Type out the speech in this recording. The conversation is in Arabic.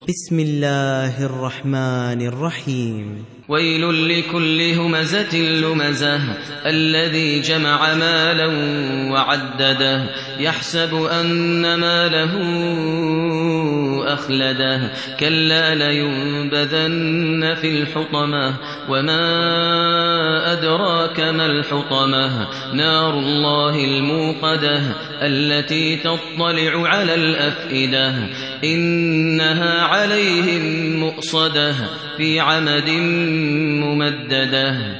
بسم الله الرحمن الرحيم. ويل لكل همزة لمزة الذي جمع مالا وعدده يحسب أن ماله أخلده كلا لينبذن في الحطمة وما أدراك ما الحطمة نار الله الموقدة التي تطلع على الأفئدة إنها عليهم مؤصدة في عمد ممددة.